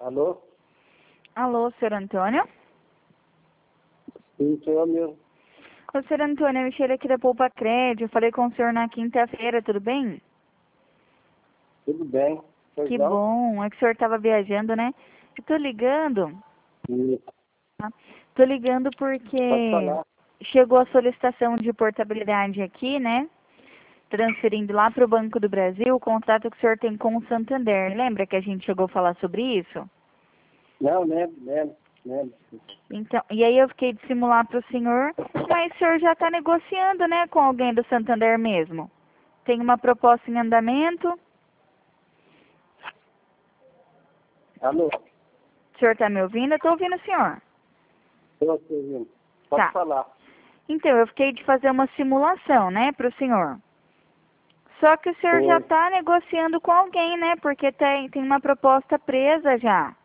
Alô? Alô, senhor Antônio? Sim, sou eu mesmo. Ô, senhor Antônio, eu cheguei aqui da Poupa Crédito, eu falei com o senhor na quinta-feira, tudo bem? Tudo bem. Pois Que não? bom, é que o senhor estava viajando, né? Eu tô ligando, Sim. tá? Tô ligando Pode porque falar. chegou a solicitação de portabilidade aqui, né? Transferindo lá para o Banco do Brasil o contrato que o senhor tem com o Santander. Lembra que a gente chegou a falar sobre isso? Não, lembro. Então, e aí eu fiquei de simular para o senhor, mas o senhor já está negociando, né, com alguém do Santander mesmo? Tem uma proposta em andamento? Alô? O senhor está me ouvindo? Eu estou ouvindo o senhor. Estou te ouvindo. Pode Tá. falar. Então, eu fiquei de fazer uma simulação, né, para o senhor. Só que o senhor já Oi. está negociando com alguém, né, porque tem uma proposta presa já.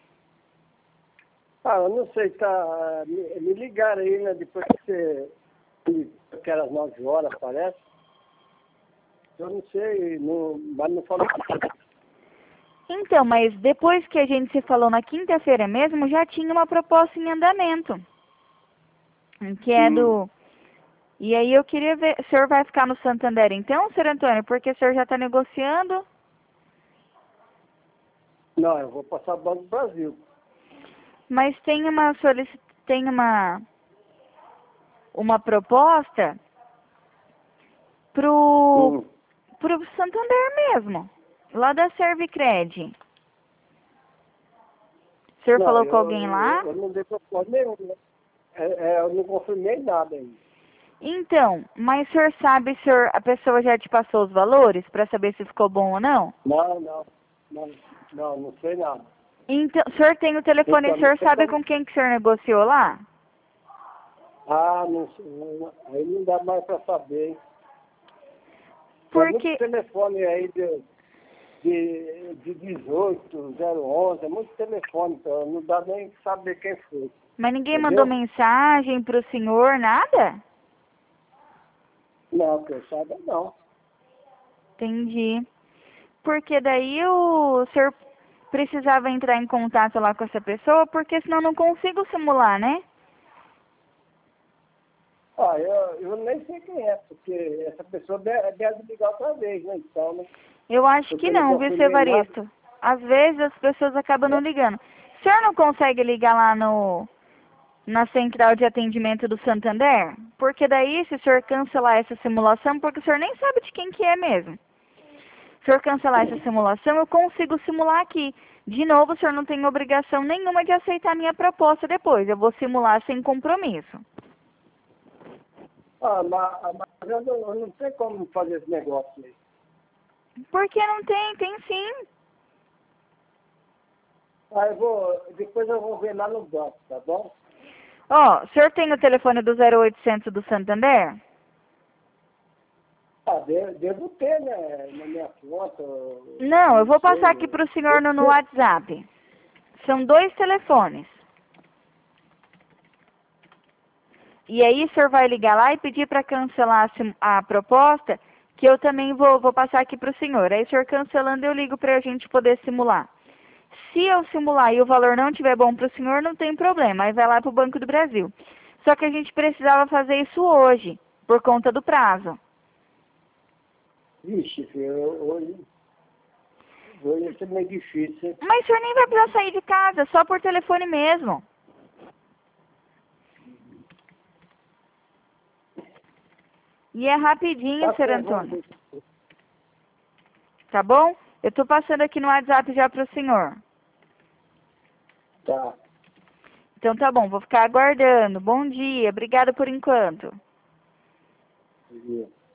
Eu não sei, tá. Me ligaram aí, né? Depois que você. Aquelas 9 horas, parece. Eu não sei, mas não falou. Então, mas depois que a gente se falou na quinta-feira mesmo, já tinha uma proposta em andamento. Que é Hum. do... E aí eu queria ver, o senhor vai ficar no Santander então, senhor Antônio? Porque o senhor já está negociando, Não, eu vou passar o Banco do Brasil. mas tem uma tem uma proposta pro, Hum. pro Santander mesmo, lá da Servicred. O senhor Não, falou com alguém lá? eu não dei proposta nenhuma. Eu não confirmei nada ainda. Então, mas o senhor sabe se a pessoa já te passou os valores para saber se ficou bom ou não? Não sei nada. Então, o senhor tem o telefone, o Então, não senhor sei sabe como. com quem que o senhor negociou lá? Não sei, aí não dá mais para saber, hein? Tem muito Porque, telefone aí de 18, 011, é muito telefone, então não dá nem pra saber quem foi, mas ninguém mandou entendeu? mensagem pro senhor, nada? Não, que eu saiba não. Entendi. Porque daí o senhor precisava entrar em contato lá com essa pessoa, porque senão eu não consigo simular, né? Eu nem sei quem é, porque essa pessoa deve ligar outra vez, né? Então, né? Eu acho Porque que eu não não, viu, seu confirmei nada, Evaristo? Às vezes as pessoas acabam não né? ligando. O senhor não consegue ligar lá na central de atendimento do Santander? Porque daí, se o senhor cancelar essa simulação, porque o senhor nem sabe de quem que é mesmo. Se o senhor cancelar essa simulação, eu consigo simular aqui. De novo, o senhor não tem obrigação nenhuma de aceitar a minha proposta depois. Eu vou simular sem compromisso. Mas eu não sei como fazer esse negócio aí. Porque não tem, tem sim. Depois eu vou ver lá no banco, tá bom? Ó, o senhor tem o telefone do 0800 do Santander? Devo ter, né? Na minha conta, Não, eu não vou passar aqui sei. para o senhor no WhatsApp. São 2 telefones. E aí o senhor vai ligar lá e pedir para cancelar a proposta, que eu também vou passar aqui para o senhor. Aí o senhor cancelando, eu ligo para a gente poder simular. Se eu simular e o valor não estiver bom para o senhor, não tem problema. Aí vai lá para o Banco do Brasil. Só que a gente precisava fazer isso hoje, por conta do prazo. Vixe, filho, hoje ia ser meio difícil, hein? Mas o senhor nem vai precisar sair de casa, só por telefone mesmo. E é rapidinho, Tá senhor certo, vamos Antônio. ver. Tá bom? Eu estou passando aqui no WhatsApp já para o senhor. Tá. Então tá bom, vou ficar aguardando. Bom dia, obrigada por enquanto. Viu?